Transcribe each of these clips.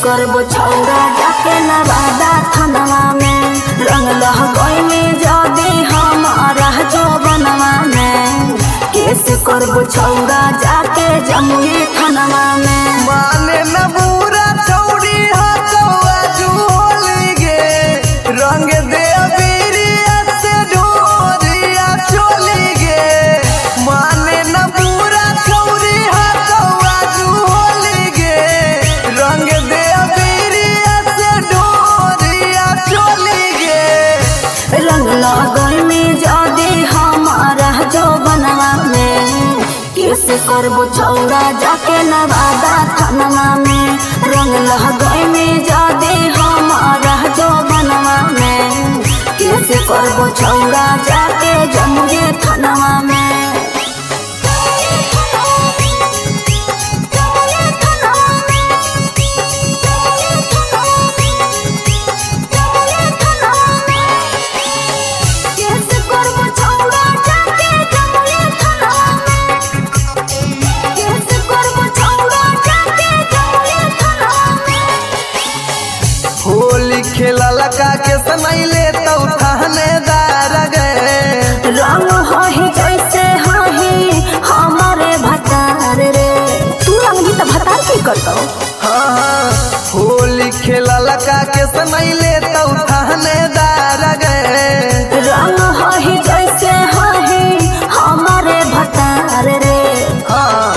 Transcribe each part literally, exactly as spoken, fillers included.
करबो छौरा जाके नवादा थानवा में रंग लह गई में जदी हमारा जो बनवा में कैसे करबो छौरा जाके जमुई थानवा में माने न बुरा छौरी हकवा जुहोली गे रंग दे अबीरिया से ढोरिया चोली गे माने न बुरा छौरी हकवा जुहोली गे रंग दे अबीरिया से ढोरिया चोली गे रंग लगई में जदी हमारा जो बनवा में कैसे करबो छौरा जाके नवादा थानवा में रंग लगई में जदी हमारा जो बनवा में कैसे करबो छौरा जाके जमुई थानवा में होली खेला लगा के समैले तो थानेदार गए रंग हही जैसे हही हमारे भतार रे तू रंग भी तो भतार की करतो हाँ हाँ होली खेला लगा के समैले तो थानेदार गए रंग हही जैसे हही हमारे भतार रे हाँ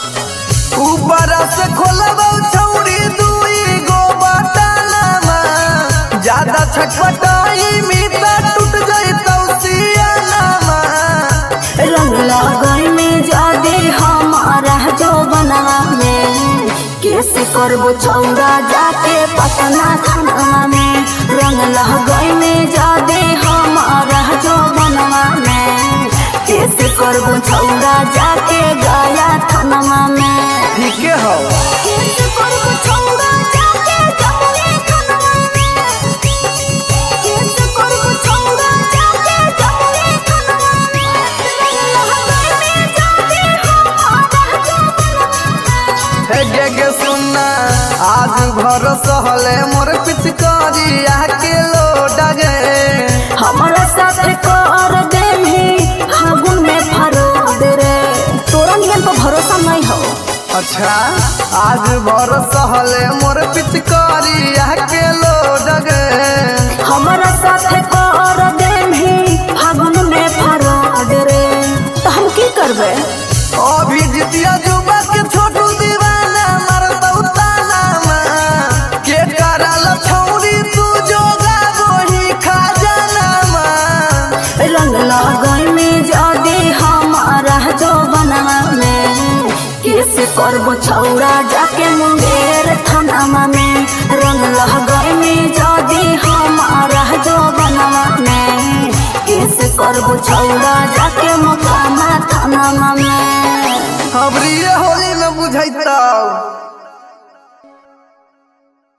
ऊपर से खोलबो छौरी दुई गो बटनमा ज्यादा छटपटाई मीता टूट जाई तो सियानामा रंग लगई में जदी हमारा जो बनवा में कैसे करबो छौरा जाके पटना थाना में रंग लगई में जदी हमारा जो बनवा में कैसे करबो छौरा जाके गया थाना में ठीक है हो कैसे करबो छौरा जाके जमुई थानवा में कैसे करबो छौरा जाके जमुई थानवा में लगई में जदी हमारा जो बनवा में हे गे गे सुनना आज भर सहले मोर पिचकारी आके लोड गए हमारा साथ कर देही फागुन में फरोद रे तोरा नियन पर भरोसा नहीं हो अच्छा आज भर सहले मोर पिचकारी आके लोड गए हमारा साथ कर देही फागुन में फरोद रे तो हम की करबे अभी जितिया जुबा के छोटू दीवाना मरतौ ताना के कराल छौरी तू जोगा गोही खजाना रंग लगई में जदी हमारा जो बनवा में कैसे करबो छौरा जाके मुंगेर थाना में रंग लगई में जदी हमारा जो बनवा में कैसे करबो छौरा जाके मोकामा थाना में खबरी होली में बुझैतौ।